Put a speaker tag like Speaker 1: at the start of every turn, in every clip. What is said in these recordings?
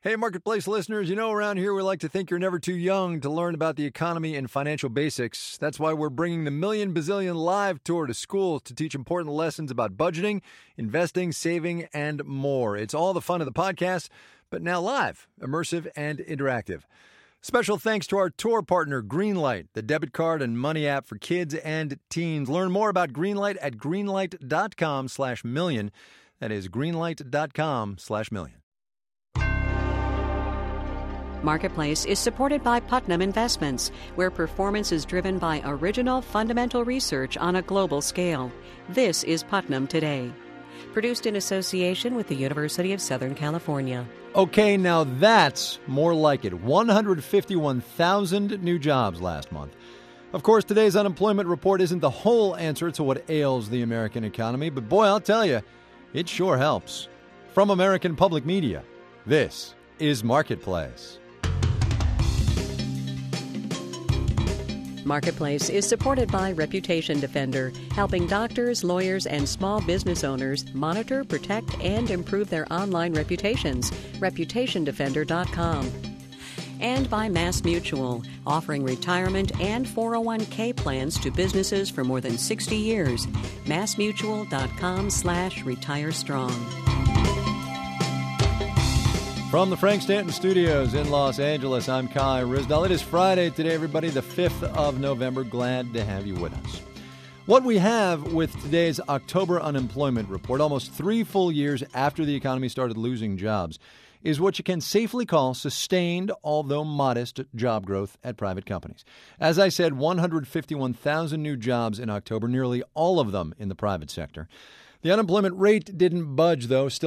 Speaker 1: Hey, Marketplace listeners, around here we like to think you're never too young to learn about the economy and financial basics. That's why we're bringing the Million Bazillion Live Tour to schools to teach important lessons about budgeting, investing, saving, and more. It's all the fun of the podcast, but now live, immersive, and interactive. Special thanks to our tour partner, Greenlight, the debit card and money app for kids and teens. Learn more about Greenlight at greenlight.com/million. That is greenlight.com/million.
Speaker 2: Marketplace is supported by Putnam Investments, where performance is driven by original fundamental research on a global scale. This is Putnam Today. Produced in association with the University of Southern California.
Speaker 1: Okay, now that's more like it. 151,000 new jobs last month. Of course, today's unemployment report isn't the whole answer to what ails the American economy, but boy, I'll tell you, it sure helps. From American Public Media, this is Marketplace.
Speaker 2: Marketplace is supported by Reputation Defender, helping doctors, lawyers, and small business owners monitor, protect, and improve their online reputations. ReputationDefender.com. And by MassMutual, offering retirement and 401k plans to businesses for more than 60 years. MassMutual.com/retirestrong.
Speaker 1: From the Frank Stanton Studios in Los Angeles, I'm Kai Ryssdal. It is Friday today, everybody, the 5th of November. Glad to have you with us. What we have with today's October unemployment report, almost 3 full years after the economy started losing jobs, is what you can safely call sustained, although modest, job growth at private companies. As I said, 151,000 new jobs in October, nearly all of them in the private sector. The unemployment rate didn't budge, though, still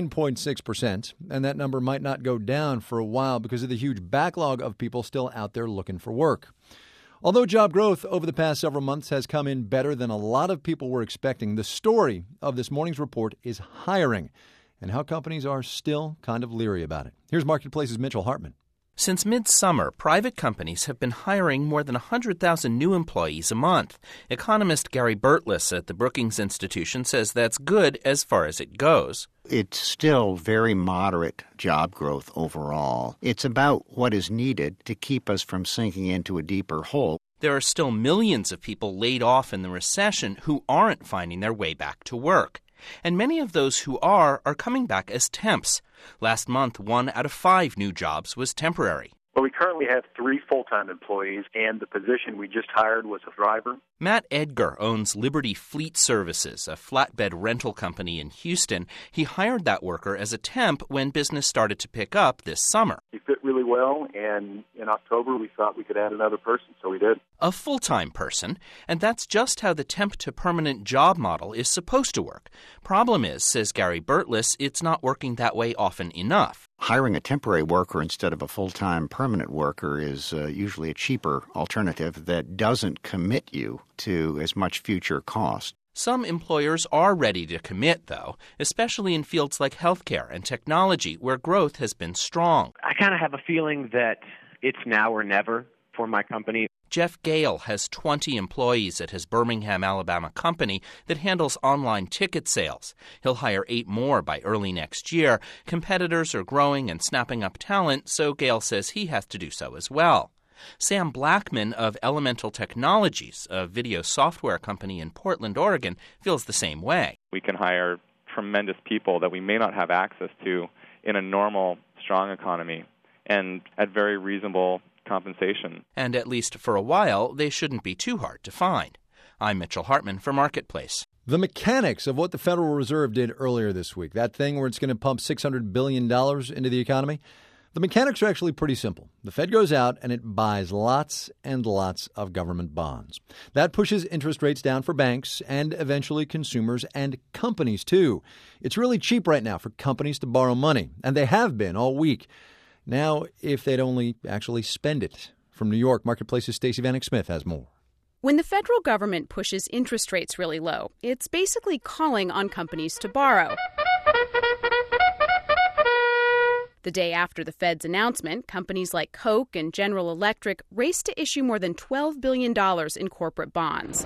Speaker 1: 9.6%, and that number might not go down for a while because of the huge backlog of people still out there looking for work. Although job growth over the past several months has come in better than a lot of people were expecting, the story of this morning's report is hiring and how companies are still kind of leery about it. Here's Marketplace's Mitchell Hartman.
Speaker 3: Since midsummer, private companies have been hiring more than 100,000 new employees a month. Economist Gary Burtless at the Brookings Institution says that's good as far as it goes.
Speaker 4: It's still very moderate job growth overall. It's about what is needed to keep us from sinking into a deeper hole.
Speaker 3: There are still millions of people laid off in the recession who aren't finding their way back to work. And many of those who are coming back as temps. Last month, 1 out of 5 new jobs was temporary.
Speaker 5: Well, we currently have 3 full-time employees, and the position we just hired was a driver.
Speaker 3: Matt Edgar owns Liberty Fleet Services, a flatbed rental company in Houston. He hired that worker as a temp when business started to pick up this summer.
Speaker 5: He fit really well, and in October we thought we could add another person, so we did.
Speaker 3: A full-time person, and that's just how the temp-to-permanent job model is supposed to work. Problem is, says Gary Burtless, it's not working that way often enough.
Speaker 4: Hiring a temporary worker instead of a full-time permanent worker is usually a cheaper alternative that doesn't commit you to as much future cost.
Speaker 3: Some employers are ready to commit, though, especially in fields like healthcare and technology, where growth has been strong.
Speaker 6: I kind of have a feeling that it's now or never for my company.
Speaker 3: Jeff Gale has 20 employees at his Birmingham, Alabama company that handles online ticket sales. He'll hire 8 more by early next year. Competitors are growing and snapping up talent, so Gale says he has to do so as well. Sam Blackman of Elemental Technologies, a video software company in Portland, Oregon, feels the same way.
Speaker 7: We can hire tremendous people that we may not have access to in a normal, strong economy and at very reasonable compensation.
Speaker 3: And at least for a while, they shouldn't be too hard to find. I'm Mitchell Hartman for Marketplace.
Speaker 1: The mechanics of what the Federal Reserve did earlier this week, that thing where it's going to pump $600 billion into the economy, the mechanics are actually pretty simple. The Fed goes out and it buys lots and lots of government bonds. That pushes interest rates down for banks and eventually consumers and companies, too. It's really cheap right now for companies to borrow money, and they have been all week. Now, if they'd only actually spend it. From New York, Marketplace's Stacey Vanek Smith has more.
Speaker 8: When the federal government pushes interest rates really low, it's basically calling on companies to borrow. The day after the Fed's announcement, companies like Coke and General Electric raced to issue more than $12 billion in corporate bonds.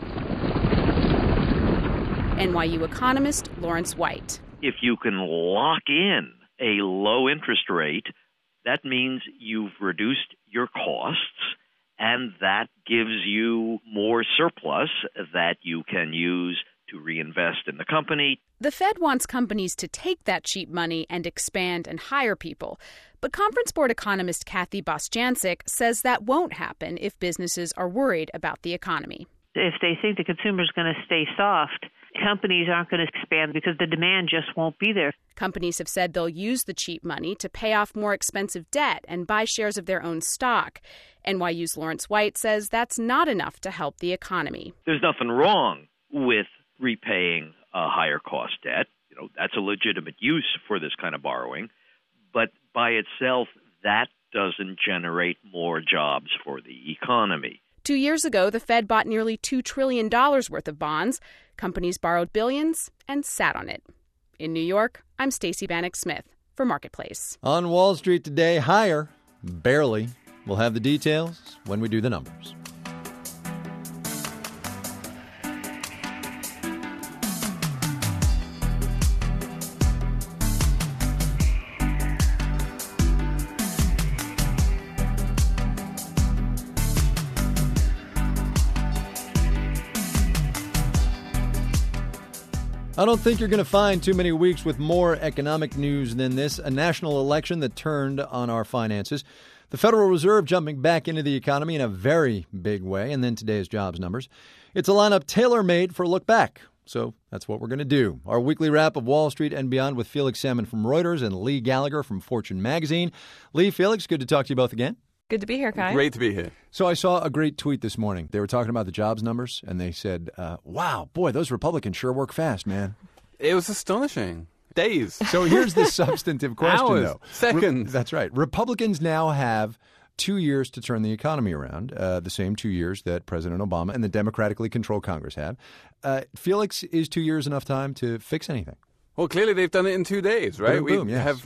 Speaker 8: NYU economist Lawrence White.
Speaker 9: If you can lock in a low interest rate that means you've reduced your costs, and that gives you more surplus that you can use to reinvest in the company.
Speaker 8: The Fed wants companies to take that cheap money and expand and hire people. But Conference Board economist Kathy Bostjancic says that won't happen if businesses are worried about the economy.
Speaker 10: If they think the consumer is going to stay soft, companies aren't going to expand because the demand just won't be there.
Speaker 8: Companies have said they'll use the cheap money to pay off more expensive debt and buy shares of their own stock. NYU's Lawrence White says that's not enough to help the economy.
Speaker 9: There's nothing wrong with repaying a higher cost debt. That's a legitimate use for this kind of borrowing. But by itself, that doesn't generate more jobs for the economy.
Speaker 8: 2 years ago, the Fed bought nearly $2 trillion worth of bonds. Companies borrowed billions and sat on it. In New York, I'm Stacey Bannock Smith for Marketplace.
Speaker 1: On Wall Street today, higher, barely. We'll have the details when we do the numbers. I don't think you're going to find too many weeks with more economic news than this. A national election that turned on our finances. The Federal Reserve jumping back into the economy in a very big way. And then today's jobs numbers. It's a lineup tailor-made for Look Back. So that's what we're going to do. Our weekly wrap of Wall Street and beyond with Felix Salmon from Reuters and Lee Gallagher from Fortune Magazine. Lee, Felix, good to talk to you both again.
Speaker 11: Good to be here, Kai.
Speaker 12: Great to be here.
Speaker 1: So I saw a great tweet this morning. They were talking about the jobs numbers, and they said, wow, boy, those Republicans sure work fast, man.
Speaker 12: It was astonishing. Days.
Speaker 1: So here's the substantive question,
Speaker 12: Hours,
Speaker 1: though.
Speaker 12: Seconds.
Speaker 1: That's right. Republicans now have 2 years to turn the economy around, the same 2 years that President Obama and the democratically controlled Congress have. Felix, is 2 years enough time to fix anything?
Speaker 12: Well, clearly they've done it in 2 days, right?
Speaker 1: Boom,
Speaker 12: we
Speaker 1: yes.
Speaker 12: have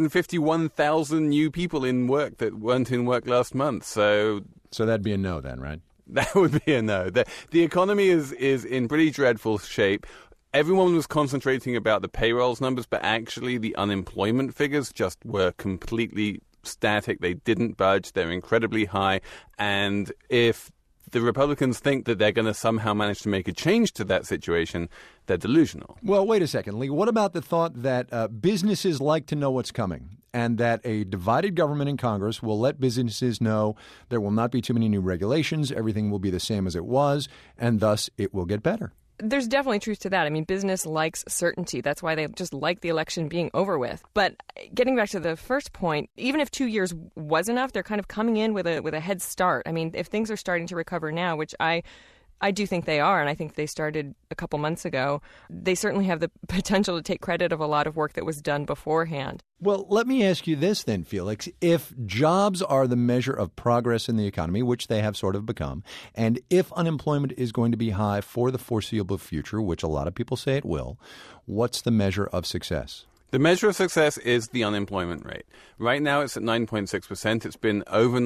Speaker 12: 151,000 new people in work that weren't in work last month. So
Speaker 1: that'd be a no then, right?
Speaker 12: That would be a no. The economy is in pretty dreadful shape. Everyone was concentrating about the payrolls numbers, but actually the unemployment figures just were completely static. They didn't budge. They're incredibly high. And if the Republicans think that they're going to somehow manage to make a change to that situation, they're delusional.
Speaker 1: Well, wait a second, Lee. What about the thought that businesses like to know what's coming and that a divided government in Congress will let businesses know there will not be too many new regulations, everything will be the same as it was, and thus it will get better?
Speaker 11: There's definitely truth to that. I mean, business likes certainty. That's why they just like the election being over with. But getting back to the first point, even if 2 years was enough, they're kind of coming in with a head start. I mean, if things are starting to recover now, which I do think they are, and I think they started a couple months ago, they certainly have the potential to take credit of a lot of work that was done beforehand.
Speaker 1: Well, let me ask you this then, Felix. If jobs are the measure of progress in the economy, which they have sort of become, and if unemployment is going to be high for the foreseeable future, which a lot of people say it will, what's the measure of success?
Speaker 12: The measure of success is the unemployment rate. Right now it's at 9.6%. It's been over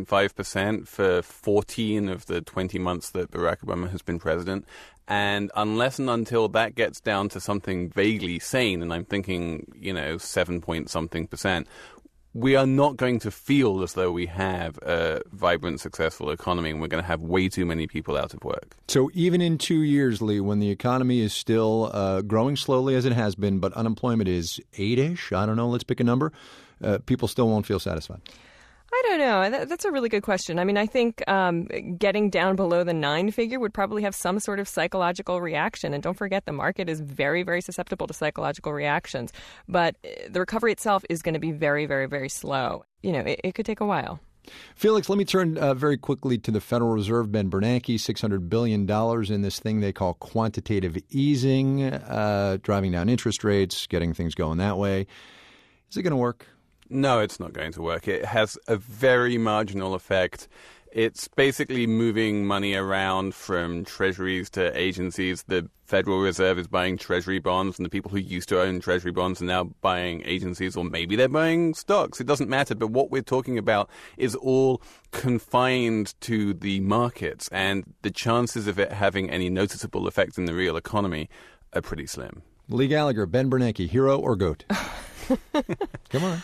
Speaker 12: 9.5% for 14 of the 20 months that Barack Obama has been president. And unless and until that gets down to something vaguely sane, and I'm thinking, 7-point-something%, we are not going to feel as though we have a vibrant, successful economy, and we're going to have way too many people out of work.
Speaker 1: So even in 2 years, Lee, when the economy is still growing slowly as it has been, but unemployment is 8-ish, I don't know, let's pick a number, people still won't feel satisfied.
Speaker 11: I don't know. That's a really good question. I mean, I think getting down below the 9 figure would probably have some sort of psychological reaction. And don't forget, the market is very, very susceptible to psychological reactions. But the recovery itself is going to be very, very, very slow. It could take a while.
Speaker 1: Felix, let me turn very quickly to the Federal Reserve. Ben Bernanke, $600 billion in this thing they call quantitative easing, driving down interest rates, getting things going that way. Is it going to work?
Speaker 12: No, it's not going to work. It has a very marginal effect. It's basically moving money around from treasuries to agencies. The Federal Reserve is buying treasury bonds, and the people who used to own treasury bonds are now buying agencies, or maybe they're buying stocks. It doesn't matter. But what we're talking about is all confined to the markets, and the chances of it having any noticeable effect in the real economy are pretty slim.
Speaker 1: Lee Gallagher, Ben Bernanke, hero or goat? Come on.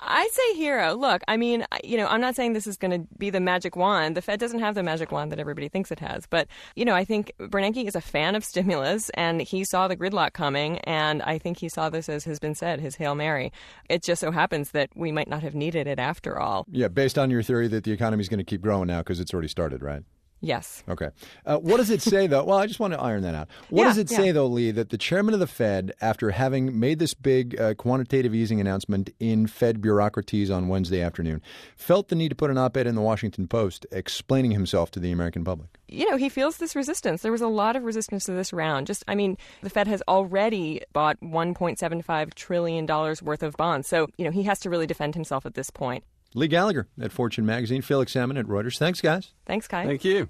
Speaker 11: I say hero. Look, I mean, I'm not saying this is going to be the magic wand. The Fed doesn't have the magic wand that everybody thinks it has. But, I think Bernanke is a fan of stimulus, and he saw the gridlock coming, and I think he saw this, as has been said, his Hail Mary. It just so happens that we might not have needed it after all.
Speaker 1: Yeah, based on your theory that the economy is going to keep growing now because it's already started, right?
Speaker 11: Yes.
Speaker 1: Okay. What does it say, though? Well, I just want to iron that out. What does it say, though, Lee, that the chairman of the Fed, after having made this big quantitative easing announcement in Fed bureaucracies on Wednesday afternoon, felt the need to put an op-ed in the Washington Post explaining himself to the American public?
Speaker 11: He feels this resistance. There was a lot of resistance to this round. The Fed has already bought $1.75 trillion worth of bonds. So, he has to really defend himself at this point.
Speaker 1: Lee Gallagher at Fortune Magazine, Felix Salmon at Reuters. Thanks, guys.
Speaker 11: Thanks, Kai.
Speaker 12: Thank you.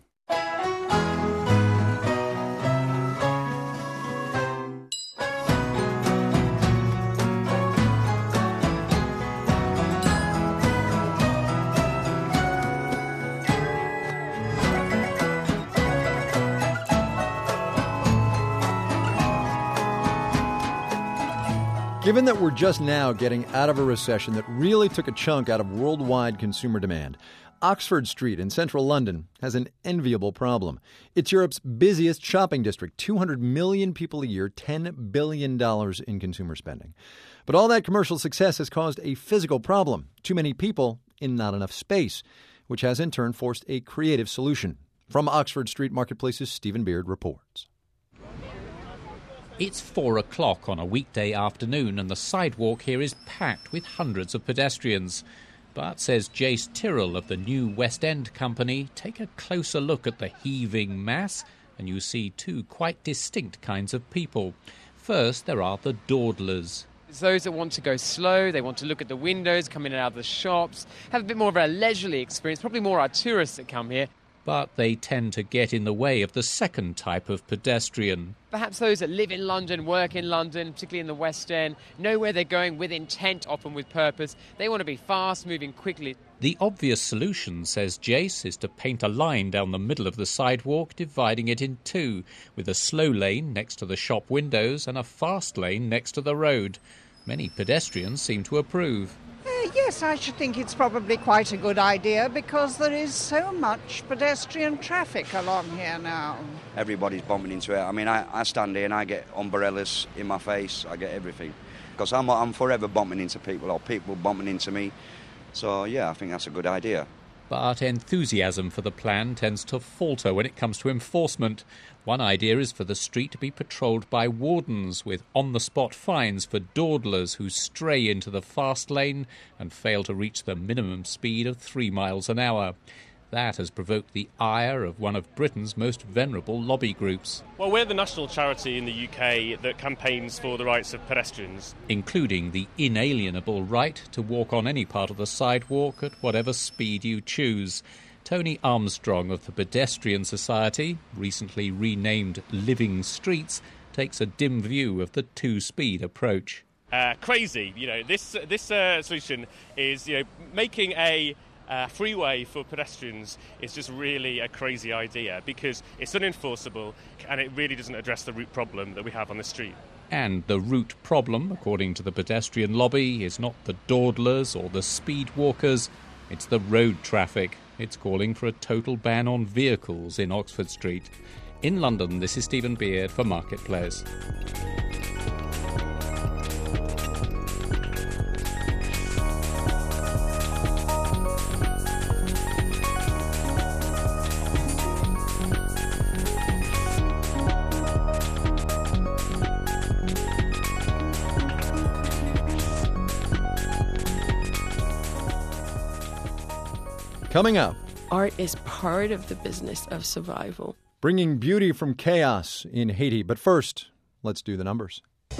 Speaker 1: Given that we're just now getting out of a recession that really took a chunk out of worldwide consumer demand, Oxford Street in central London has an enviable problem. It's Europe's busiest shopping district, 200 million people a year, $10 billion in consumer spending. But all that commercial success has caused a physical problem, too many people in not enough space, which has in turn forced a creative solution. From Oxford Street Marketplace's Stephen Beard reports.
Speaker 13: It's 4 o'clock on a weekday afternoon and the sidewalk here is packed with hundreds of pedestrians. But, says Jace Tyrrell of the new West End company, take a closer look at the heaving mass and you see two quite distinct kinds of people. First, there are the dawdlers.
Speaker 14: It's those that want to go slow, they want to look at the windows, come in and out of the shops, have a bit more of a leisurely experience, probably more our tourists that come here.
Speaker 13: But they tend to get in the way of the second type of pedestrian.
Speaker 14: Perhaps those that live in London, work in London, particularly in the West End, know where they're going with intent, often with purpose. They want to be fast, moving quickly.
Speaker 13: The obvious solution, says Jace, is to paint a line down the middle of the sidewalk, dividing it in two, with a slow lane next to the shop windows and a fast lane next to the road. Many pedestrians seem to approve.
Speaker 15: Yes, I should think it's probably quite a good idea because there is so much pedestrian traffic along here now.
Speaker 16: Everybody's bumping into it. I mean, I stand here and I get umbrellas in my face. I get everything because I'm forever bumping into people or people bumping into me. So, yeah, I think that's a good idea.
Speaker 13: But enthusiasm for the plan tends to falter when it comes to enforcement. One idea is for the street to be patrolled by wardens with on-the-spot fines for dawdlers who stray into the fast lane and fail to reach the minimum speed of 3 miles an hour. That has provoked the ire of one of Britain's most venerable lobby groups.
Speaker 17: Well, we're the national charity in the UK that campaigns for the rights of pedestrians.
Speaker 13: Including the inalienable right to walk on any part of the sidewalk at whatever speed you choose. Tony Armstrong of the Pedestrian Society, recently renamed Living Streets, takes a dim view of the two-speed approach.
Speaker 17: Crazy. This solution is, making a freeway for pedestrians is just really a crazy idea because it's unenforceable and it really doesn't address the root problem that we have on the street.
Speaker 13: And the root problem, according to the pedestrian lobby, is not the dawdlers or the speed walkers, it's the road traffic. It's calling for a total ban on vehicles in Oxford Street. In London, this is Stephen Beard for Marketplace.
Speaker 1: Coming up,
Speaker 18: art is part of the business of survival.
Speaker 1: Bringing beauty from chaos in Haiti. But first, let's do the numbers.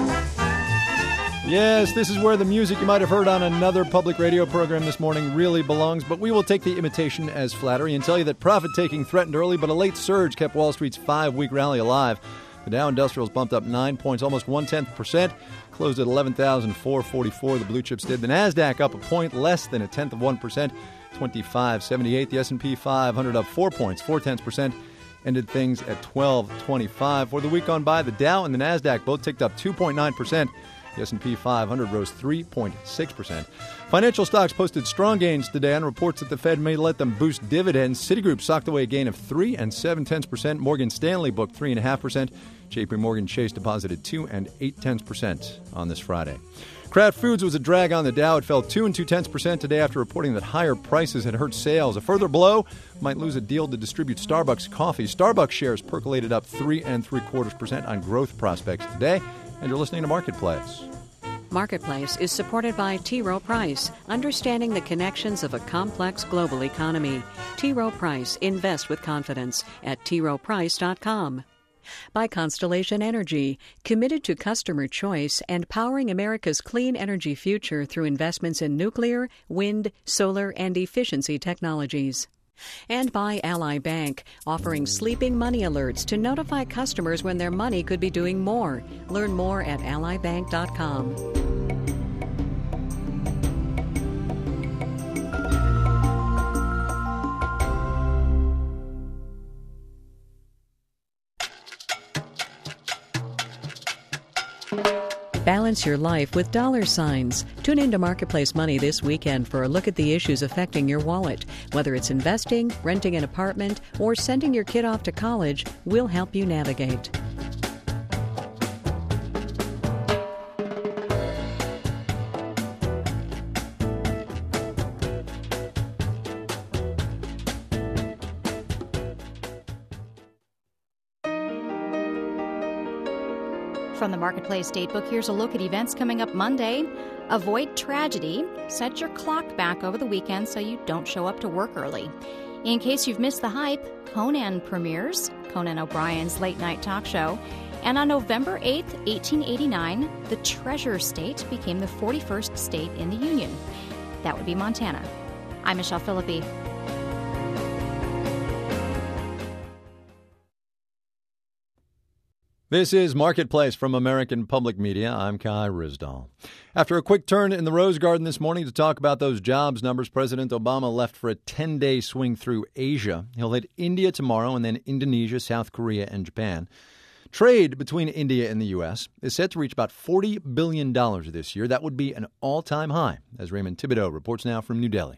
Speaker 1: Yes, this is where the music you might have heard on another public radio program this morning really belongs, but we will take the imitation as flattery and tell you that profit-taking threatened early, but a late surge kept Wall Street's 5-week rally alive. The Dow Industrials bumped up 9 points, almost 0.1%, closed at 11,444. The blue chips did. The Nasdaq up a point, less than 0.1%. 2578. The S&P 500 up 4 points, 0.4%, ended things at 1225. For the week gone by, the Dow and the Nasdaq both ticked up 2.9%. The S&P 500 rose 3.6%. Financial stocks posted strong gains today on reports that the Fed may let them boost dividends. Citigroup socked away a gain of 3 7/10%. Morgan Stanley booked 3.5%. J.P. Morgan Chase deposited 2 0.8% on this Friday. Kraft Foods was a drag on the Dow. It fell 2 0.2% today after reporting that higher prices had hurt sales. A further blow might lose a deal to distribute Starbucks coffee. Starbucks shares percolated up 3 3/4% on growth prospects today. And you're listening to Marketplace.
Speaker 2: Marketplace is supported by T. Rowe Price, understanding the connections of a complex global economy. T. Rowe Price, invest with confidence at troweprice.com. By Constellation Energy, committed to customer choice and powering America's clean energy future through investments in nuclear, wind, solar, and efficiency technologies. And by Ally Bank, offering sleeping money alerts to notify customers when their money could be doing more. Learn more at allybank.com. Balance your life with dollar signs. Tune into Marketplace Money this weekend for a look at the issues affecting your wallet. Whether it's investing, renting an apartment, or sending your kid off to college, we'll help you navigate.
Speaker 19: From the Marketplace Datebook, here's a look at events coming up Monday. Avoid tragedy. Set your clock back over the weekend so you don't show up to work early. In case you've missed the hype, Conan premieres, Conan O'Brien's late-night talk show. And on November 8th, 1889, the Treasure State became the 41st state in the Union. That would be Montana. I'm Michelle Philippi.
Speaker 1: This is Marketplace from American Public Media. I'm Kai Ryssdal. After a quick turn in the Rose Garden this morning to talk about those jobs numbers, President Obama left for a 10-day swing through Asia. He'll hit India tomorrow and then Indonesia, South Korea, and Japan. Trade between India and the U.S. is set to reach about $40 billion this year. That would be an all-time high, as Raymond Thibodeau reports now from New Delhi.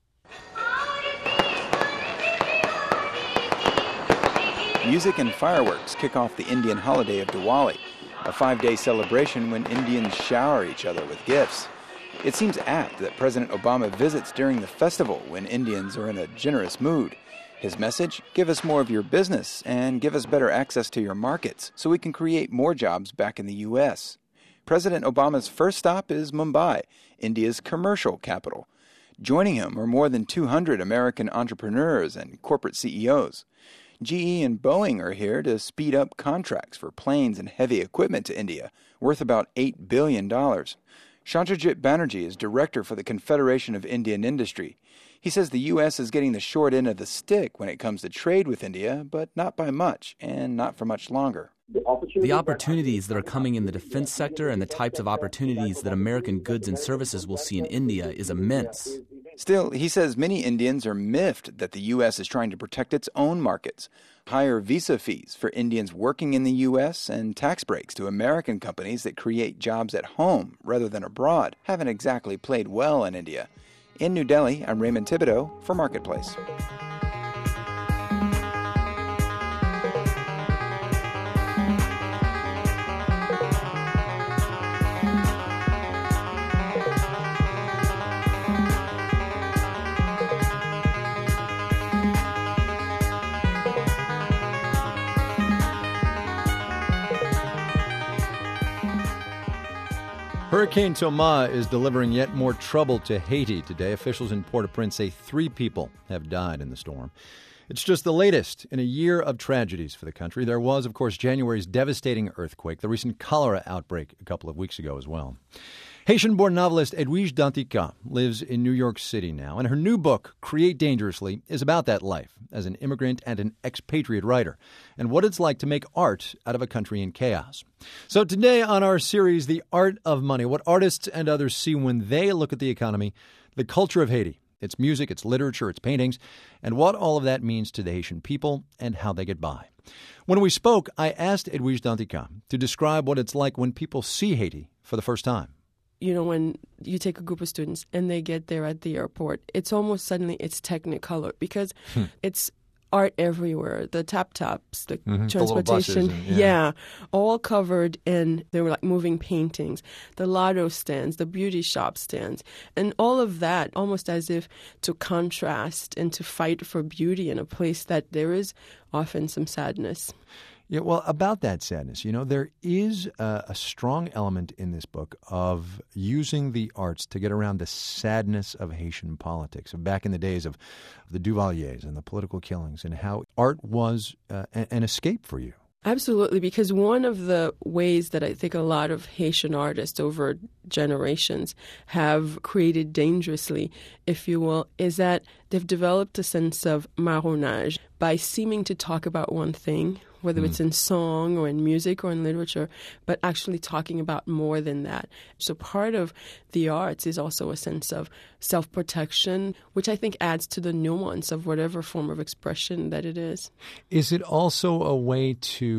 Speaker 20: Music and fireworks kick off the Indian holiday of Diwali, a 5-day celebration when Indians shower each other with gifts. It seems apt that President Obama visits during the festival when Indians are in a generous mood. His message: give us more of your business and give us better access to your markets so we can create more jobs back in the U.S. President Obama's first stop is Mumbai, India's commercial capital. Joining him are more than 200 American entrepreneurs and corporate CEOs. GE and Boeing are here to speed up contracts for planes and heavy equipment to India, worth about $8 billion. Chandrajit Banerjee is director for the Confederation of Indian Industry. He says the U.S. is getting the short end of the stick when it comes to trade with India, but not by much, and not for much longer.
Speaker 21: The opportunities that are coming in the defense sector and the types of opportunities that American goods and services will see in India is immense.
Speaker 20: Still, he says many Indians are miffed that the U.S. is trying to protect its own markets. Higher visa fees for Indians working in the U.S. and tax breaks to American companies that create jobs at home rather than abroad haven't exactly played well in India. In New Delhi, I'm Raymond Thibodeau for Marketplace.
Speaker 1: Hurricane Toma is delivering yet more trouble to Haiti today. Officials in Port-au-Prince say 3 people have died in the storm. It's just the latest in a year of tragedies for the country. There was, of course, January's devastating earthquake, the recent cholera outbreak a couple of weeks ago as well. Haitian-born novelist Edwige Danticat lives in New York City now, and her new book, Create Dangerously, is about that life as an immigrant and an expatriate writer, and what it's like to make art out of a country in chaos. So today on our series, The Art of Money, what artists and others see when they look at the economy, the culture of Haiti, Its music, its literature, its paintings, and what all of that means to the Haitian people and how they get by. When we spoke, I asked Edwige Danticat to describe what it's like when people see Haiti for the first time.
Speaker 18: You know, when you take a group of students and they get there at the airport, it's almost suddenly it's Technicolor because it's art everywhere. The tap-taps, the transportation,
Speaker 1: the
Speaker 18: all covered in, they were like moving paintings, the lotto stands, the beauty shop stands, and all of that almost as if to contrast and to fight for beauty in a place that there is often some sadness.
Speaker 1: Yeah, well, about that sadness, there is a strong element in this book of using the arts to get around the sadness of Haitian politics, of back in the days of the Duvaliers and the political killings, and how art was an escape for you.
Speaker 18: Absolutely, because one of the ways that I think a lot of Haitian artists over generations have created dangerously, if you will, is that they've developed a sense of marronage by seeming to talk about one thing, whether it's in song or in music or in literature, but actually talking about more than that. So part of the arts is also a sense of self-protection, which I think adds to the nuance of whatever form of expression that it is.
Speaker 1: Is it also a way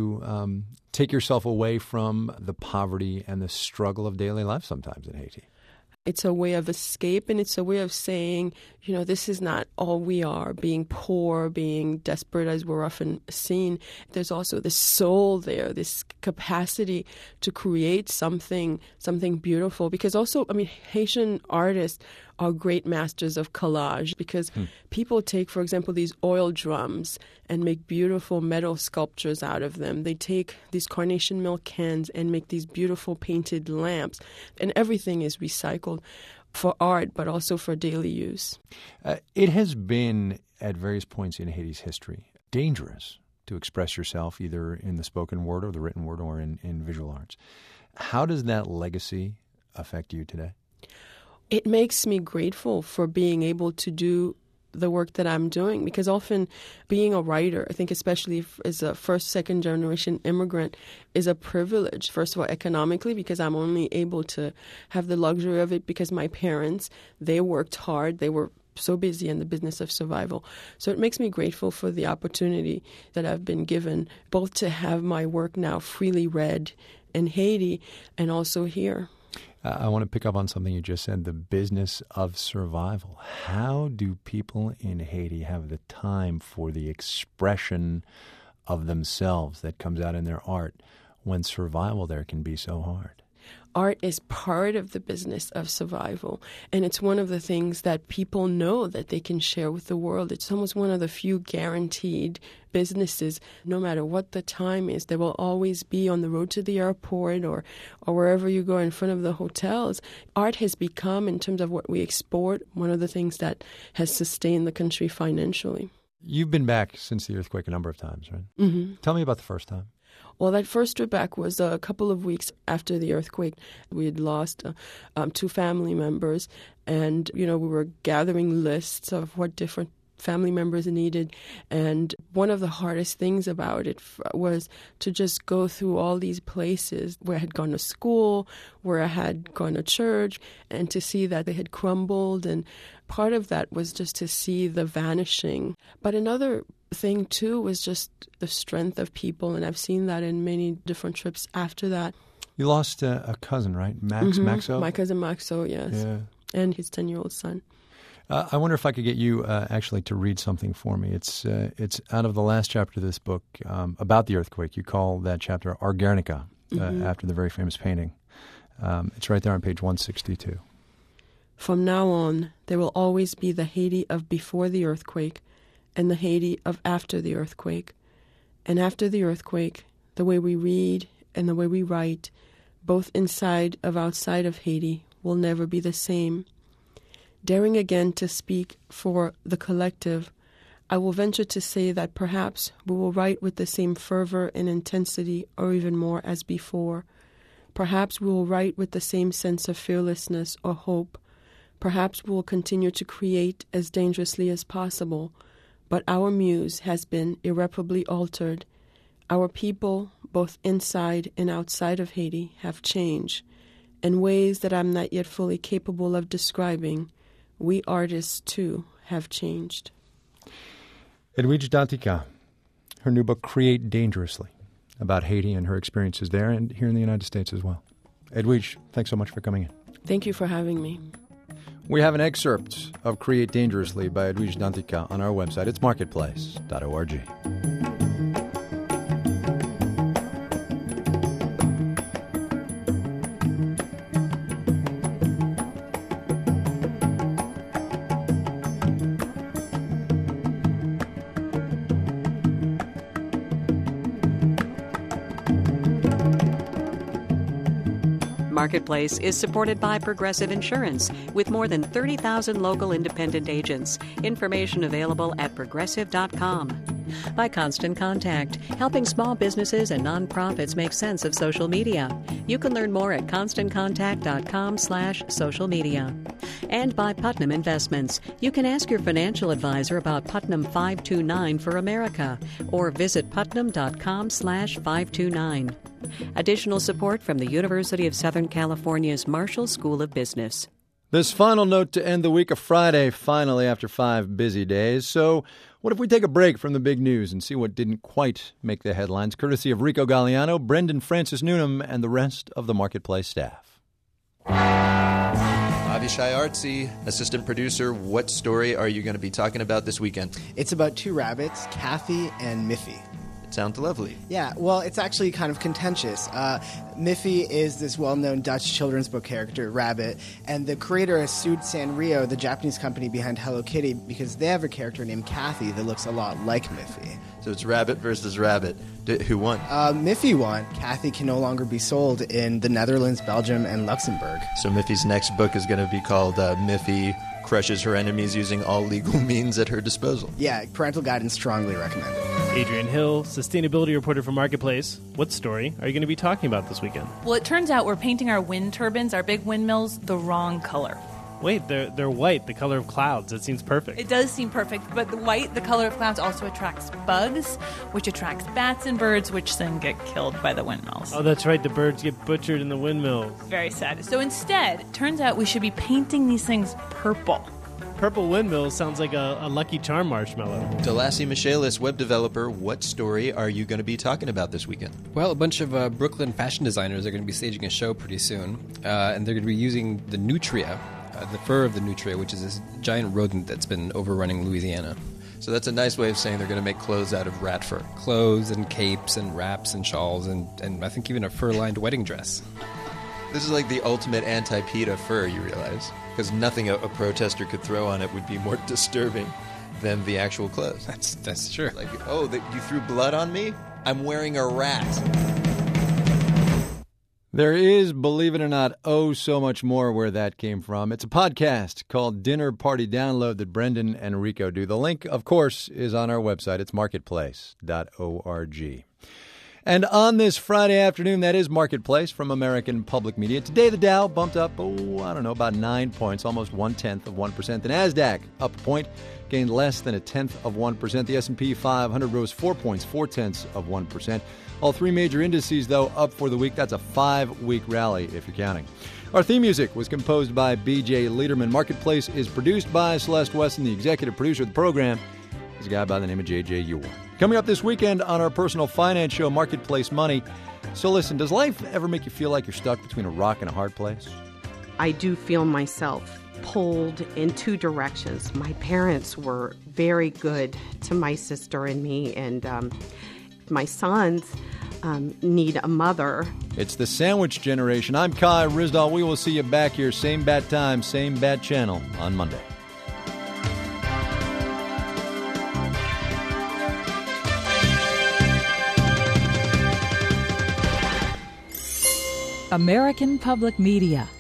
Speaker 1: to take yourself away from the poverty and the struggle of daily life sometimes in Haiti?
Speaker 18: It's a way of escape, and it's a way of saying, this is not all we are, being poor, being desperate as we're often seen. There's also this soul there, this capacity to create something beautiful. Because also, Haitian artists are great masters of collage because people take, for example, these oil drums and make beautiful metal sculptures out of them. They take these carnation milk cans and make these beautiful painted lamps, and everything is recycled for art, but also for daily use.
Speaker 1: It has been, at various points in Haiti's history, dangerous to express yourself either in the spoken word or the written word or in visual arts. How does that legacy affect you today?
Speaker 18: It makes me grateful for being able to do the work that I'm doing, because often being a writer, I think especially as a first, second generation immigrant, is a privilege. First of all, economically, because I'm only able to have the luxury of it because my parents, they worked hard. They were so busy in the business of survival. So it makes me grateful for the opportunity that I've been given, both to have my work now freely read in Haiti and also here.
Speaker 1: I want to pick up on something you just said, the business of survival. How do people in Haiti have the time for the expression of themselves that comes out in their art when survival there can be so hard?
Speaker 18: Art is part of the business of survival, and it's one of the things that people know that they can share with the world. It's almost one of the few guaranteed businesses, no matter what the time is. They will always be on the road to the airport or wherever you go in front of the hotels. Art has become, in terms of what we export, one of the things that has sustained the country financially.
Speaker 1: You've been back since the earthquake a number of times, right?
Speaker 18: Mm-hmm.
Speaker 1: Tell me about the first time.
Speaker 18: Well, that first trip back was a couple of weeks after the earthquake. We had lost 2 family members, and, we were gathering lists of what different family members needed. And one of the hardest things about it was to just go through all these places where I had gone to school, where I had gone to church, and to see that they had crumbled. And part of that was just to see the vanishing. But another thing, too, was just the strength of people, and I've seen that in many different trips after that.
Speaker 1: You lost a cousin, right? Maxo?
Speaker 18: My cousin Maxo, yes.
Speaker 1: Yeah.
Speaker 18: And his 10-year-old son.
Speaker 1: I wonder if I could get you actually to read something for me. It's out of the last chapter of this book about the earthquake. You call that chapter Our Guernica, after the very famous painting. It's right there on page 162.
Speaker 18: From now on, there will always be the Haiti of before the earthquake and the Haiti of after the earthquake. And after the earthquake, the way we read and the way we write, both inside of outside of Haiti, will never be the same. Daring again to speak for the collective, I will venture to say that perhaps we will write with the same fervor and intensity, or even more, as before. Perhaps we will write with the same sense of fearlessness or hope. Perhaps we will continue to create as dangerously as possible. But our muse has been irreparably altered. Our people, both inside and outside of Haiti, have changed in ways that I'm not yet fully capable of describing. we artists, too, have changed.
Speaker 1: Edwidge Danticat, her new book, Create Dangerously, about Haiti and her experiences there and here in the United States as well. Edwidge, thanks so much for coming in.
Speaker 18: Thank you for having me.
Speaker 1: We have an excerpt of Create Dangerously by Edwidge Danticat on our website. It's marketplace.org.
Speaker 2: Marketplace is supported by Progressive Insurance with more than 30,000 local independent agents. Information available at progressive.com. By Constant Contact, helping small businesses and nonprofits make sense of social media. You can learn more at constantcontact.com/social media. And by Putnam Investments. You can ask your financial advisor about Putnam 529 for America or visit putnam.com/529. Additional support from the University of Southern California's Marshall School of Business.
Speaker 1: This final note to end the week of Friday, finally, after 5 busy days. So what if we take a break from the big news and see what didn't quite make the headlines, courtesy of Rico Galliano, Brendan Francis Newnham, and the rest of the Marketplace staff.
Speaker 5: Avishai Artsy, assistant producer. What story are you going to be talking about this weekend?
Speaker 22: It's about two rabbits, Kathy and Miffy.
Speaker 5: Sounds lovely.
Speaker 22: Yeah, well, it's actually kind of contentious. Miffy is this well-known Dutch children's book character, Rabbit, and the creator has sued Sanrio, the Japanese company behind Hello Kitty, because they have a character named Kathy that looks a lot like Miffy.
Speaker 5: So it's Rabbit versus Rabbit. Who won?
Speaker 22: Miffy won. Kathy can no longer be sold in the Netherlands, Belgium, and Luxembourg.
Speaker 5: So Miffy's next book is going to be called Miffy Crushes Her Enemies Using All Legal Means at Her Disposal.
Speaker 22: Yeah, parental guidance strongly recommended.
Speaker 23: Adrian Hill, sustainability reporter for Marketplace. What story are you going to be talking about this weekend?
Speaker 24: Well, it turns out we're painting our wind turbines, our big windmills, the wrong color.
Speaker 23: Wait, they're white, the color of clouds. It seems perfect.
Speaker 24: It does seem perfect, but the white, the color of clouds, also attracts bugs, which attracts bats and birds, which then get killed by the windmills.
Speaker 23: Oh, that's right. The birds get butchered in the windmills.
Speaker 24: Very sad. So instead, it turns out we should be painting these things purple.
Speaker 23: Purple windmills sounds like a Lucky Charm marshmallow.
Speaker 5: Delassie Michaelis, web developer. What story are you going to be talking about this weekend?
Speaker 25: Well, a bunch of Brooklyn fashion designers are going to be staging a show pretty soon, and they're going to be using the nutria, the fur of the nutria, which is this giant rodent that's been overrunning Louisiana.
Speaker 5: So that's a nice way of saying they're going to make clothes out of rat fur.
Speaker 25: Clothes and capes and wraps and shawls and I think even a fur-lined wedding dress.
Speaker 5: This is like the ultimate anti-PETA fur, you realize. Because nothing a protester could throw on it would be more disturbing than the actual clothes.
Speaker 25: That's true.
Speaker 5: Like, you threw blood on me? I'm wearing a rat.
Speaker 1: There is, believe it or not, so much more where that came from. It's a podcast called Dinner Party Download that Brendan and Rico do. The link, of course, is on our website. It's marketplace.org. And on this Friday afternoon, that is Marketplace from American Public Media. Today, the Dow bumped up, about 9 points, almost 0.1%. The NASDAQ up a point, gained less than 0.1%. The S&P 500 rose 4 points, 0.4%. All three major indices, though, up for the week. That's a 5-week rally, if you're counting. Our theme music was composed by B.J. Liederman. Marketplace is produced by Celeste Weston. The executive producer of the program is a guy by the name of J.J. Ewell. Coming up this weekend on our personal finance show, Marketplace Money. So listen, does life ever make you feel like you're stuck between a rock and a hard place?
Speaker 26: I do feel myself pulled in two directions. My parents were very good to my sister and me, and my sons need a mother.
Speaker 1: It's the Sandwich Generation. I'm Kai Ryssdal. We will see you back here, same bat time, same bat channel on Monday.
Speaker 27: American Public Media.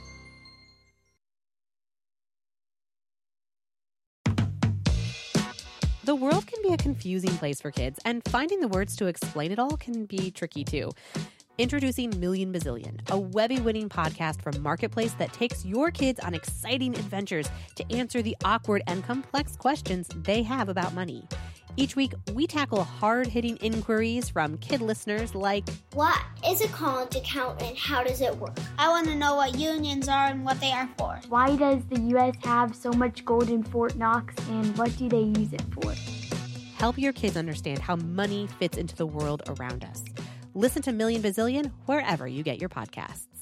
Speaker 28: The world can be a confusing place for kids, and finding the words to explain it all can be tricky too. Introducing Million Bazillion, a Webby-winning podcast from Marketplace that takes your kids on exciting adventures to answer the awkward and complex questions they have about money. Each week, we tackle hard-hitting inquiries from kid listeners like,
Speaker 3: what is a college account and how does it work? I want to know what unions are and what they are for.
Speaker 4: Why does the U.S. have so much gold in Fort Knox, and what do they use it for?
Speaker 28: Help your kids understand how money fits into the world around us. Listen to Million Bazillion wherever you get your podcasts.